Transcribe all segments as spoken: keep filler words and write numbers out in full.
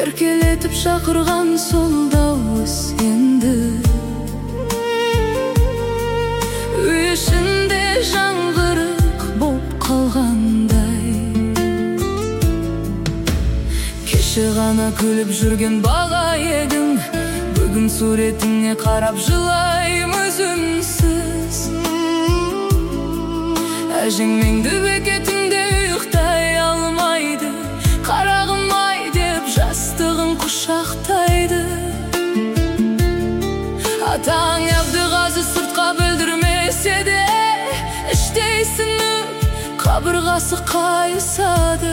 еркелетіп шақырған сол дауыс енді үй ішінде жаңғырық боп қалғандай. Кеше ғана күліп жүрген бала едің, бүгін суретіңе қарап жылаймыз үнсіз. Әжең меңді бекетінде ұйықтай алмайды, қарағым ай деп жастығын құшақтайды. Атаң Әбдіғазы сыртқа білдірмесе де, іштей сынып қабырғасы қайысады.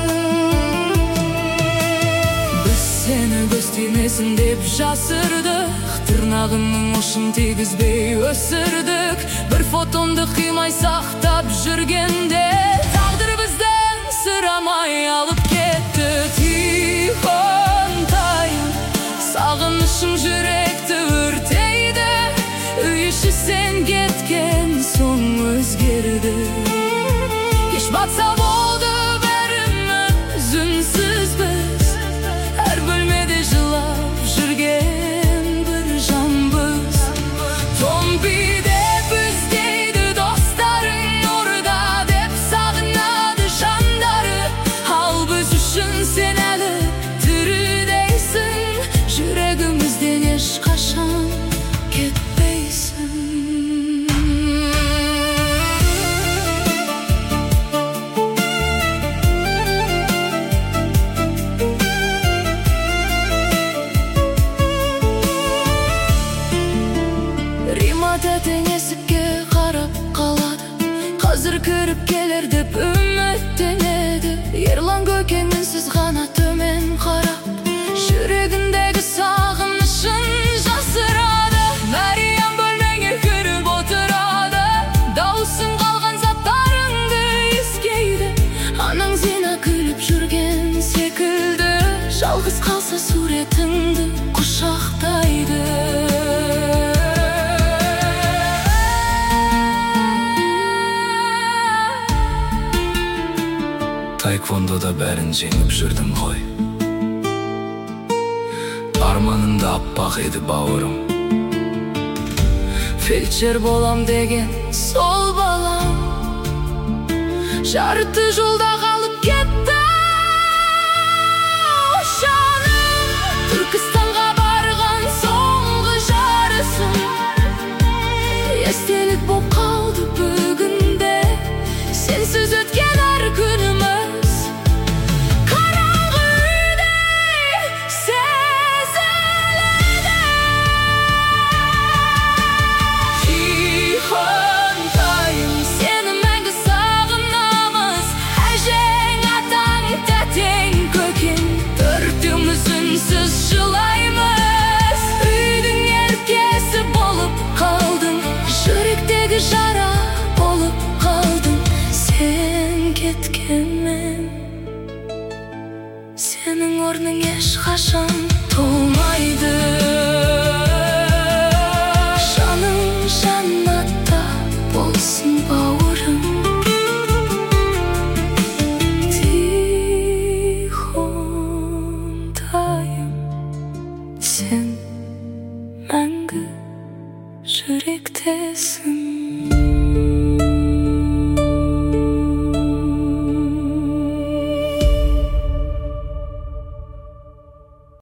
Біз сені көз тимесін деп жасырдық, тырнағының ұшын тигізбей өсірдік. Бір фотонды қимай сақтап жүргенде, тағдыр бізден сұрамай алып кетті. Тихонтайым, сағынышым жүректі өртейді. Үй іші сен кеткен соң өзгерді. Кеш батса болды бәріміз үнсіз біз, әр бөлмеде жылап жүрген бір жанбыз. Томпиде біз дейді достарың, орда деп сағынады жандары. Ал біз үшін сен әлі тірідейсің, жүрегімізден ешқашан кетпейсің. Тәтең есікке қарап қалады, қазір кіріп келер деп үміттенеді. Ерлан көкең үнсіз ғана төмен қарап, жүрегіндегі сағынышын жасырады. Мәриям бөлмеңе кіріп отырады, дауысың қалған заттарыңды иіскейді. Анаң Зина күліп жүрген секілді, жалғыз қалса суретіңді құшақтайды. Таеквондода бәрін жеңіп жүрдім ғой, арманында аппақ еді бауырым. Фельдшер болам деген сол балам, жарты жолда қалып кетті. Жаным, Түркістанға барған соңғы жарысым, естелік боп қалды бүгінде, сенсіз өткен әр күніміз. Жара болып қалдың сен кеткенмен, сенің орның ешқашан толмайды. Жаның жаннатта болсын бауырым. Тихонтайым, сен мәңгі жүректесің.